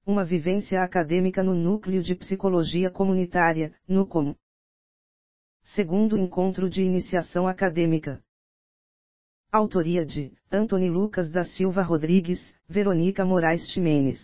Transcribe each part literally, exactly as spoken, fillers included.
Uma vivência acadêmica no Núcleo de Psicologia Comunitária, NUCOM. Segundo encontro de iniciação acadêmica. Autoria de Antony Lucas da Silva Rodrigues, Verônica Moraes Ximenes.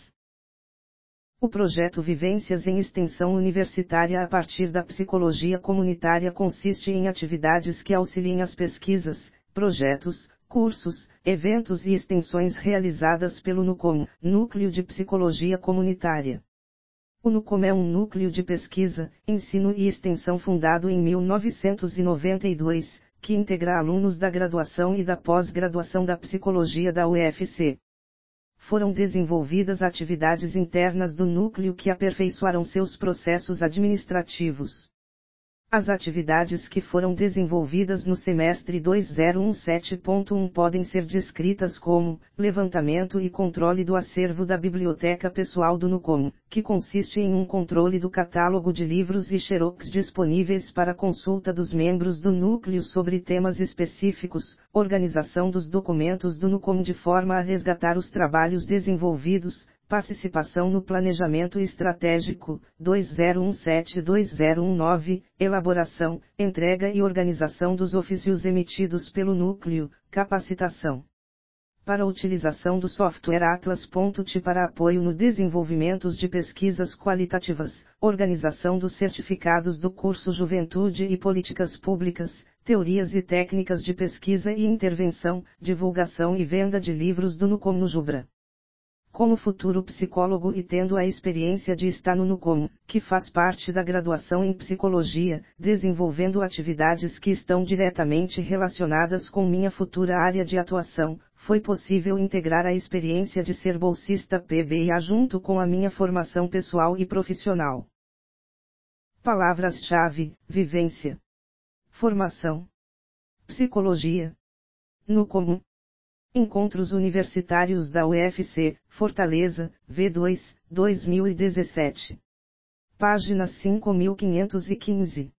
O projeto Vivências em Extensão Universitária a partir da Psicologia Comunitária consiste em atividades que auxiliem as pesquisas, projetos, cursos, eventos e extensões realizadas pelo NUCOM, Núcleo de Psicologia Comunitária. O NUCOM é um núcleo de pesquisa, ensino e extensão fundado em mil novecentos e noventa e dois, que integra alunos da graduação e da pós-graduação da psicologia da U F C. Foram desenvolvidas atividades internas do núcleo que aperfeiçoaram seus processos administrativos. As atividades que foram desenvolvidas no semestre dois mil dezessete ponto um podem ser descritas como levantamento e controle do acervo da biblioteca pessoal do NUCOM, que consiste em um controle do catálogo de livros e xerox disponíveis para consulta dos membros do núcleo sobre temas específicos, organização dos documentos do NUCOM de forma a resgatar os trabalhos desenvolvidos, participação no planejamento estratégico, dois mil dezessete a dois mil dezenove, elaboração, entrega e organização dos ofícios emitidos pelo núcleo, capacitação. Para a utilização do software Atlas.T para apoio no desenvolvimento de pesquisas qualitativas, organização dos certificados do curso Juventude e Políticas Públicas, teorias e técnicas de pesquisa e intervenção, divulgação e venda de livros do NUCOM no Jubra. Como futuro psicólogo e tendo a experiência de estar no NUCOM, que faz parte da graduação em psicologia, desenvolvendo atividades que estão diretamente relacionadas com minha futura área de atuação, foi possível integrar a experiência de ser bolsista P B I A junto com a minha formação pessoal e profissional. Palavras-chave: vivência, formação, psicologia, NUCOM. Encontros Universitários da U F C, Fortaleza, V dois, dois mil e dezessete. Página cinco mil quinhentos e quinze.